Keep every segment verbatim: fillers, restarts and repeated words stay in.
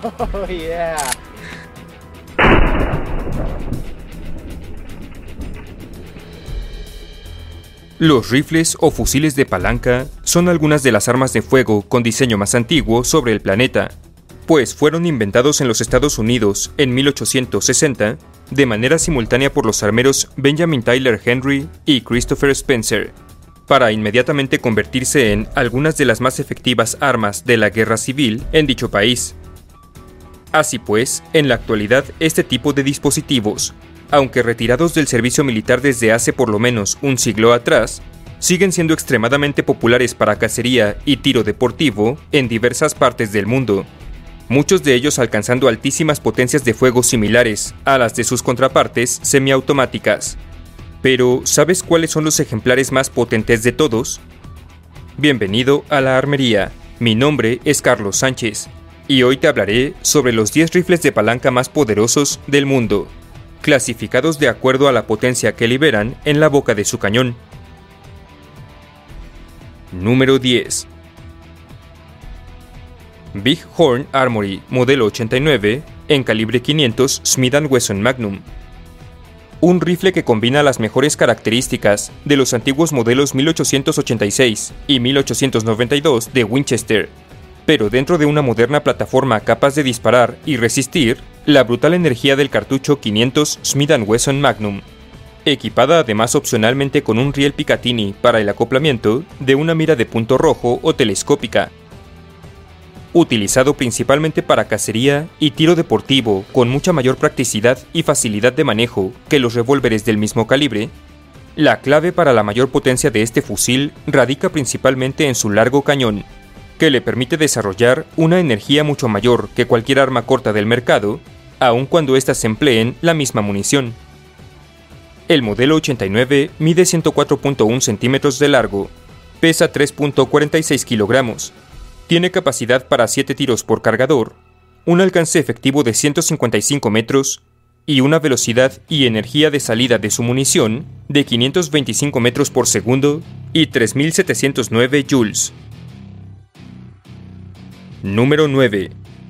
Oh, yeah. Los rifles o fusiles de palanca son algunas de las armas de fuego con diseño más antiguo sobre el planeta, pues fueron inventados en los Estados Unidos en mil ochocientos sesenta de manera simultánea por los armeros Benjamin Tyler Henry y Christopher Spencer, para inmediatamente convertirse en algunas de las más efectivas armas de la guerra civil en dicho país. Así pues, en la actualidad este tipo de dispositivos, aunque retirados del servicio militar desde hace por lo menos un siglo atrás, siguen siendo extremadamente populares para cacería y tiro deportivo en diversas partes del mundo, muchos de ellos alcanzando altísimas potencias de fuego similares a las de sus contrapartes semiautomáticas. Pero, ¿sabes cuáles son los ejemplares más potentes de todos? Bienvenido a la armería, mi nombre es Carlos Sánchez, y hoy te hablaré sobre los diez rifles de palanca más poderosos del mundo, clasificados de acuerdo a la potencia que liberan en la boca de su cañón. Número diez. Big Horn Armory modelo ochenta y nueve en calibre quinientos Smith and Wesson Magnum. Un rifle que combina las mejores características de los antiguos modelos mil ochocientos ochenta y seis y mil ochocientos noventa y dos de Winchester, pero dentro de una moderna plataforma capaz de disparar y resistir la brutal energía del cartucho quinientos Smith and Wesson Magnum, equipada además opcionalmente con un riel Picatinny para el acoplamiento de una mira de punto rojo o telescópica. Utilizado principalmente para cacería y tiro deportivo con mucha mayor practicidad y facilidad de manejo que los revólveres del mismo calibre, la clave para la mayor potencia de este fusil radica principalmente en su largo cañón, que le permite desarrollar una energía mucho mayor que cualquier arma corta del mercado, aun cuando éstas empleen la misma munición. El modelo ochenta y nueve mide ciento cuatro punto uno centímetros de largo, pesa tres punto cuarenta y seis kilogramos, tiene capacidad para siete tiros por cargador, un alcance efectivo de ciento cincuenta y cinco metros y una velocidad y energía de salida de su munición de quinientos veinticinco metros por segundo y tres mil setecientos nueve joules. Número nueve.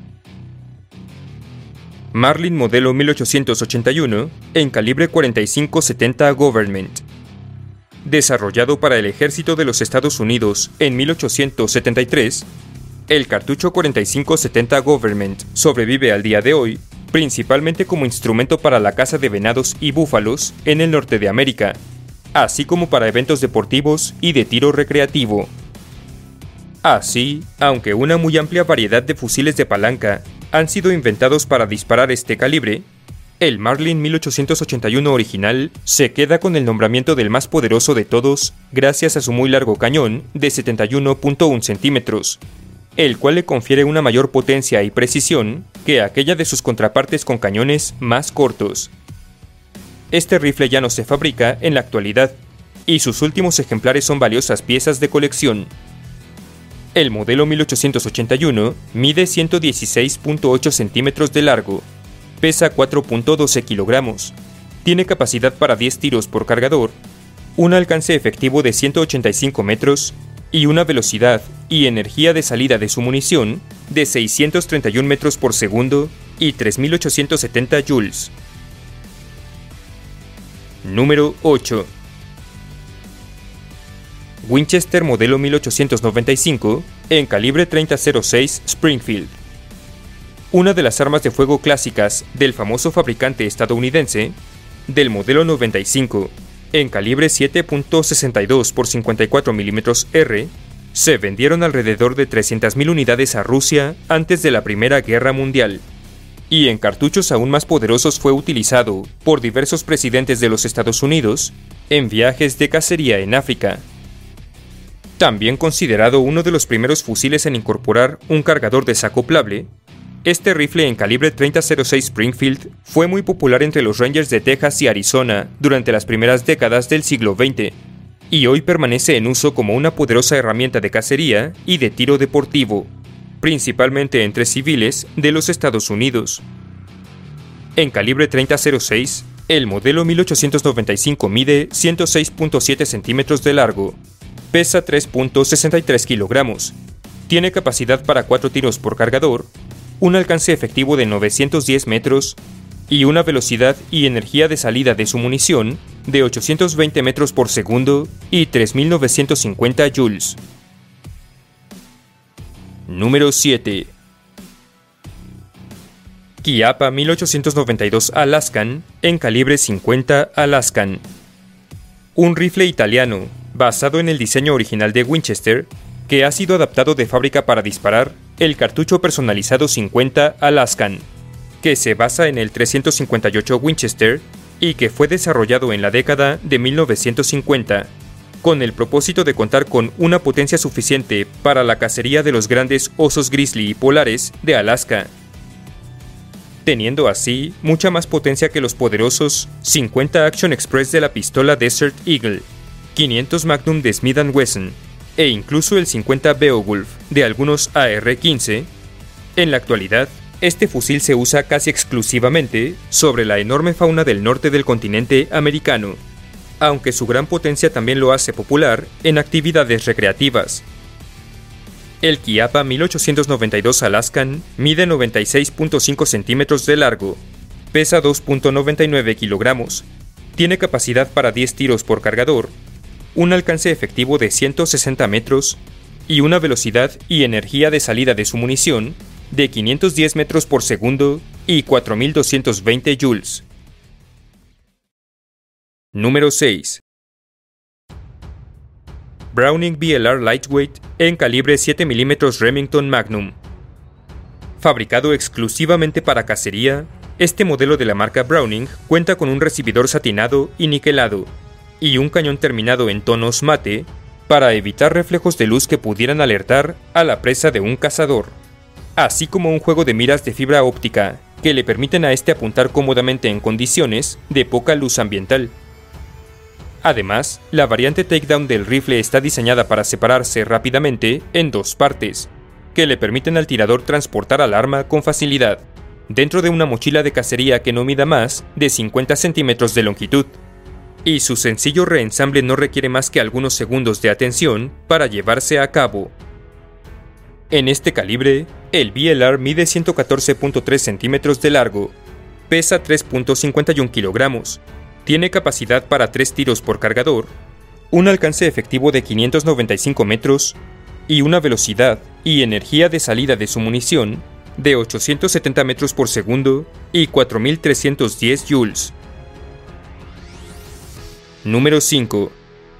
Marlin modelo mil ochocientos ochenta y uno en calibre cuarenta y cinco setenta Government. Desarrollado para el ejército de los Estados Unidos en mil ochocientos setenta y tres, el cartucho cuarenta y cinco setenta Government sobrevive al día de hoy, principalmente como instrumento para la caza de venados y búfalos en el norte de América, así como para eventos deportivos y de tiro recreativo. Así, aunque una muy amplia variedad de fusiles de palanca han sido inventados para disparar este calibre, el Marlin mil ochocientos ochenta y uno original se queda con el nombramiento del más poderoso de todos gracias a su muy largo cañón de setenta y uno punto uno centímetros, el cual le confiere una mayor potencia y precisión que aquella de sus contrapartes con cañones más cortos. Este rifle ya no se fabrica en la actualidad, y sus últimos ejemplares son valiosas piezas de colección. El modelo mil ochocientos ochenta y uno mide ciento dieciséis punto ocho centímetros de largo, pesa cuatro punto doce kilogramos, tiene capacidad para diez tiros por cargador, un alcance efectivo de ciento ochenta y cinco metros y una velocidad y energía de salida de su munición de seiscientos treinta y uno metros por segundo y tres mil ochocientos setenta joules. Número ocho. Winchester modelo mil ochocientos noventa y cinco en calibre treinta cero seis Springfield. Una de las armas de fuego clásicas del famoso fabricante estadounidense, del modelo noventa y cinco en calibre siete punto sesenta y dos por cincuenta y cuatro milímetros R, se vendieron alrededor de trescientas mil unidades a Rusia antes de la Primera Guerra Mundial, y en cartuchos aún más poderosos fue utilizado por diversos presidentes de los Estados Unidos en viajes de cacería en África. También considerado uno de los primeros fusiles en incorporar un cargador desacoplable, este rifle en calibre treinta cero seis Springfield fue muy popular entre los Rangers de Texas y Arizona durante las primeras décadas del siglo veinte, y hoy permanece en uso como una poderosa herramienta de cacería y de tiro deportivo, principalmente entre civiles de los Estados Unidos. En calibre treinta cero seis, el modelo mil ochocientos noventa y cinco mide ciento seis punto siete centímetros de largo, pesa tres punto sesenta y tres kilogramos, tiene capacidad para cuatro tiros por cargador, un alcance efectivo de novecientos diez metros y una velocidad y energía de salida de su munición de ochocientos veinte metros por segundo y tres mil novecientos cincuenta joules. Número siete. Chiappa mil ochocientos noventa y dos Alaskan en calibre cincuenta Alaskan. Un rifle italiano basado en el diseño original de Winchester que ha sido adaptado de fábrica para disparar el cartucho personalizado cincuenta Alaskan, que se basa en el trescientos cincuenta y ocho Winchester y que fue desarrollado en la década de mil novecientos cincuenta, con el propósito de contar con una potencia suficiente para la cacería de los grandes osos grizzly y polares de Alaska, teniendo así mucha más potencia que los poderosos cincuenta Action Express de la pistola Desert Eagle, quinientos Magnum de Smith and Wesson e incluso el cincuenta Beowulf de algunos A R quince. En la actualidad, este fusil se usa casi exclusivamente sobre la enorme fauna del norte del continente americano, aunque su gran potencia también lo hace popular en actividades recreativas. El Chiappa mil ochocientos noventa y dos Alaskan mide noventa y seis punto cinco centímetros de largo, pesa dos punto noventa y nueve kilogramos, tiene capacidad para diez tiros por cargador, un alcance efectivo de ciento sesenta metros y una velocidad y energía de salida de su munición de quinientos diez metros por segundo y cuatro mil doscientos veinte joules. Número seis. Browning B L R Lightweight en calibre siete milímetros Remington Magnum. Fabricado exclusivamente para cacería, este modelo de la marca Browning cuenta con un recibidor satinado y niquelado y un cañón terminado en tonos mate para evitar reflejos de luz que pudieran alertar a la presa de un cazador, así como un juego de miras de fibra óptica que le permiten a este apuntar cómodamente en condiciones de poca luz ambiental. Además, la variante takedown del rifle está diseñada para separarse rápidamente en dos partes, que le permiten al tirador transportar al arma con facilidad, dentro de una mochila de cacería que no mida más de cincuenta centímetros de longitud, y su sencillo reensamble no requiere más que algunos segundos de atención para llevarse a cabo. En este calibre, el B L R mide ciento catorce punto tres centímetros de largo, pesa tres punto cincuenta y uno kilogramos, tiene capacidad para tres tiros por cargador, un alcance efectivo de quinientos noventa y cinco metros y una velocidad y energía de salida de su munición de ochocientos setenta metros por segundo y cuatro mil trescientos diez joules. Número cinco.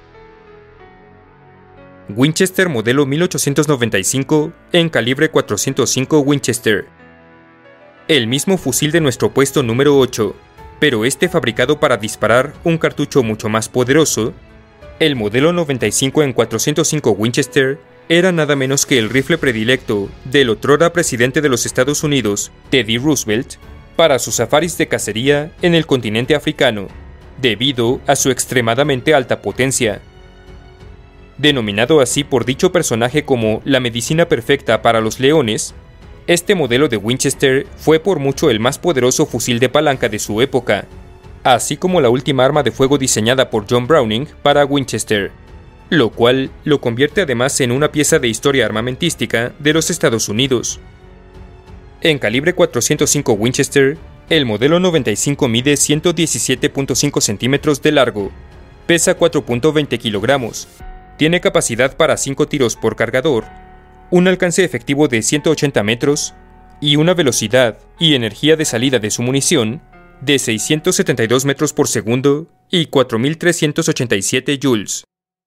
Winchester modelo mil ochocientos noventa y cinco en calibre cuatrocientos cinco Winchester. El mismo fusil de nuestro puesto número ocho, pero este fabricado para disparar un cartucho mucho más poderoso. El modelo noventa y cinco en cuatrocientos cinco Winchester era nada menos que el rifle predilecto del otrora presidente de los Estados Unidos, Teddy Roosevelt, para sus safaris de cacería en el continente africano, debido a su extremadamente alta potencia. Denominado así por dicho personaje como la medicina perfecta para los leones, este modelo de Winchester fue por mucho el más poderoso fusil de palanca de su época, así como la última arma de fuego diseñada por John Browning para Winchester, lo cual lo convierte además en una pieza de historia armamentística de los Estados Unidos. En calibre cuatrocientos cinco Winchester, el modelo noventa y cinco mide ciento diecisiete punto cinco centímetros de largo, pesa cuatro punto veinte kilogramos, tiene capacidad para cinco tiros por cargador, un alcance efectivo de ciento ochenta metros y una velocidad y energía de salida de su munición de seiscientos setenta y dos metros por segundo y cuatro mil trescientos ochenta y siete joules.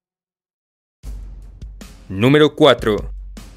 Número cuatro.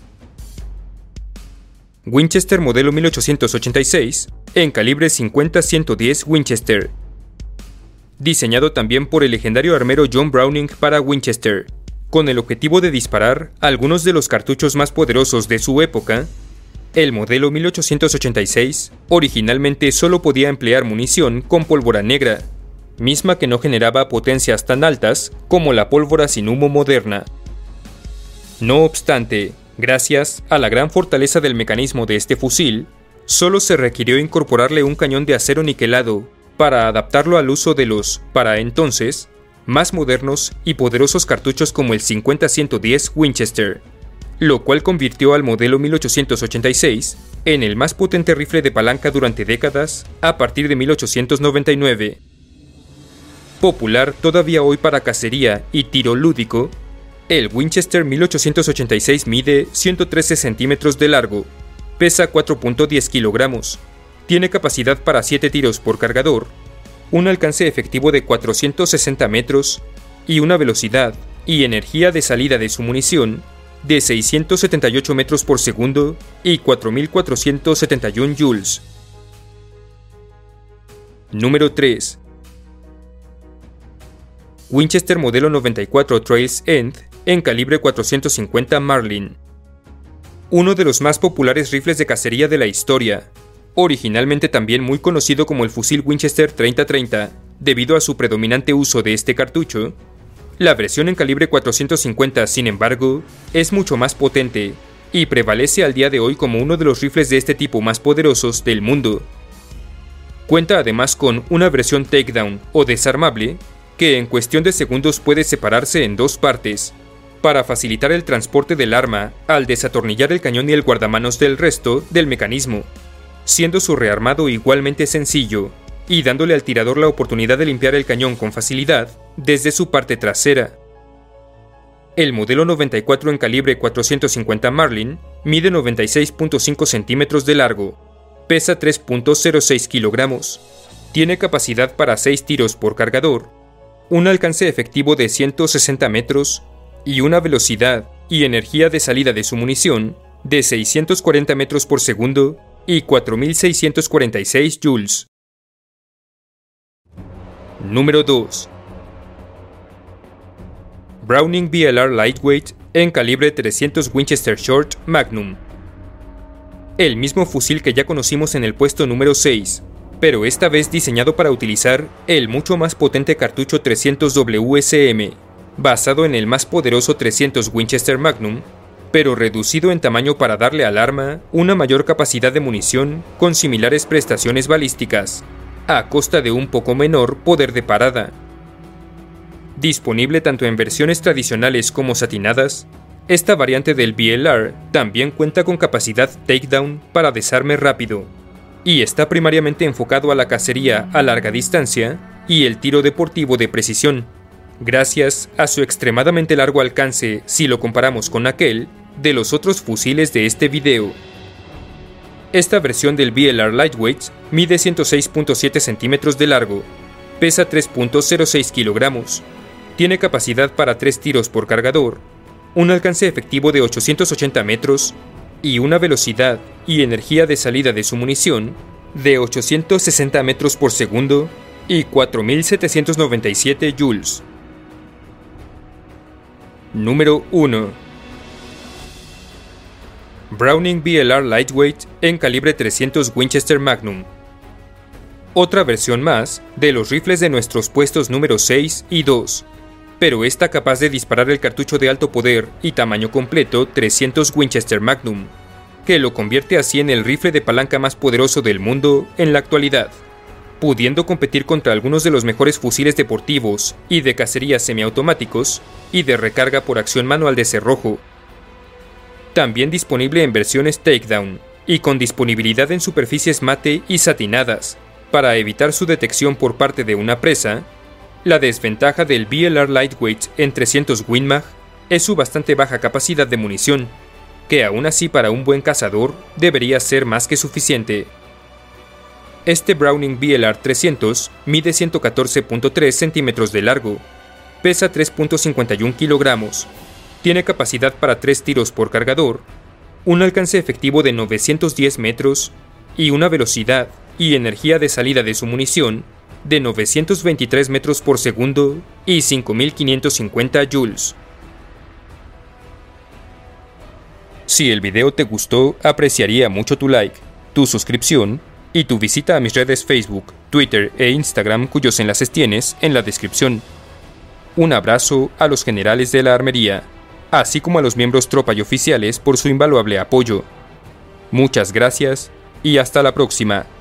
Winchester modelo mil ochocientos ochenta y seis en calibre cincuenta a ciento diez Winchester. Diseñado también por el legendario armero John Browning para Winchester, con el objetivo de disparar algunos de los cartuchos más poderosos de su época, el modelo mil ochocientos ochenta y seis originalmente solo podía emplear munición con pólvora negra, misma que no generaba potencias tan altas como la pólvora sin humo moderna. No obstante, gracias a la gran fortaleza del mecanismo de este fusil, solo se requirió incorporarle un cañón de acero niquelado para adaptarlo al uso de los, para entonces, más modernos y poderosos cartuchos como el cincuenta a ciento diez Winchester, lo cual convirtió al modelo mil ochocientos ochenta y seis en el más potente rifle de palanca durante décadas a partir de mil ochocientos noventa y nueve. Popular todavía hoy para cacería y tiro lúdico, el Winchester mil ochocientos ochenta y seis mide ciento trece centímetros de largo, pesa cuatro punto diez kilogramos, tiene capacidad para siete tiros por cargador, un alcance efectivo de cuatrocientos sesenta metros y una velocidad y energía de salida de su munición de seiscientos setenta y ocho metros por segundo y cuatro mil cuatrocientos setenta y uno joules. Número tres. Winchester modelo noventa y cuatro Trail's End en calibre cuatrocientos cincuenta Marlin. Uno de los más populares rifles de cacería de la historia, originalmente también muy conocido como el fusil Winchester treinta treinta, debido a su predominante uso de este cartucho. La versión en calibre cuatrocientos cincuenta, sin embargo, es mucho más potente y prevalece al día de hoy como uno de los rifles de este tipo más poderosos del mundo. Cuenta además con una versión takedown o desarmable que en cuestión de segundos puede separarse en dos partes para facilitar el transporte del arma al desatornillar el cañón y el guardamanos del resto del mecanismo, siendo su rearmado igualmente sencillo y dándole al tirador la oportunidad de limpiar el cañón con facilidad desde su parte trasera. El modelo noventa y cuatro en calibre cuatrocientos cincuenta Marlin mide noventa y seis punto cinco centímetros de largo, pesa tres punto cero seis kilogramos, tiene capacidad para seis tiros por cargador, un alcance efectivo de ciento sesenta metros y una velocidad y energía de salida de su munición de seiscientos cuarenta metros por segundo y cuatro mil seiscientos cuarenta y seis joules. Número dos. Browning B L R Lightweight en calibre trescientos Winchester Short Magnum. El mismo fusil que ya conocimos en el puesto número seis, pero esta vez diseñado para utilizar el mucho más potente cartucho trescientos W S M, basado en el más poderoso trescientos Winchester Magnum, pero reducido en tamaño para darle al arma una mayor capacidad de munición con similares prestaciones balísticas, a costa de un poco menor poder de parada. Disponible tanto en versiones tradicionales como satinadas, esta variante del B L R también cuenta con capacidad takedown para desarme rápido, y está primariamente enfocado a la cacería a larga distancia y el tiro deportivo de precisión, gracias a su extremadamente largo alcance si lo comparamos con aquel de los otros fusiles de este video. Esta versión del B L R Lightweight mide ciento seis punto siete centímetros de largo, pesa tres punto cero seis kilogramos, tiene capacidad para tres tiros por cargador, un alcance efectivo de ochocientos ochenta metros y una velocidad y energía de salida de su munición de ochocientos sesenta metros por segundo y cuatro mil setecientos noventa y siete joules. Número uno. Browning B L R Lightweight en calibre trescientos Winchester Magnum. Otra versión más de los rifles de nuestros puestos número seis y dos, pero esta capaz de disparar el cartucho de alto poder y tamaño completo trescientos Winchester Magnum, que lo convierte así en el rifle de palanca más poderoso del mundo en la actualidad, pudiendo competir contra algunos de los mejores fusiles deportivos y de cacería semiautomáticos y de recarga por acción manual de cerrojo. También disponible en versiones takedown y con disponibilidad en superficies mate y satinadas para evitar su detección por parte de una presa. La desventaja del B L R Lightweight en trescientos Win Mag es su bastante baja capacidad de munición, que aún así para un buen cazador debería ser más que suficiente. Este Browning B L R trescientos mide ciento catorce punto tres centímetros de largo, pesa tres punto cincuenta y uno kilogramos, tiene capacidad para tres tiros por cargador, un alcance efectivo de novecientos diez metros y una velocidad y energía de salida de su munición de novecientos veintitrés metros por segundo y cinco mil quinientos cincuenta joules. Si el video te gustó, apreciaría mucho tu like, tu suscripción y tu visita a mis redes Facebook, Twitter e Instagram, cuyos enlaces tienes en la descripción. Un abrazo a los generales de la armería, así como a los miembros tropa y oficiales por su invaluable apoyo. Muchas gracias y hasta la próxima.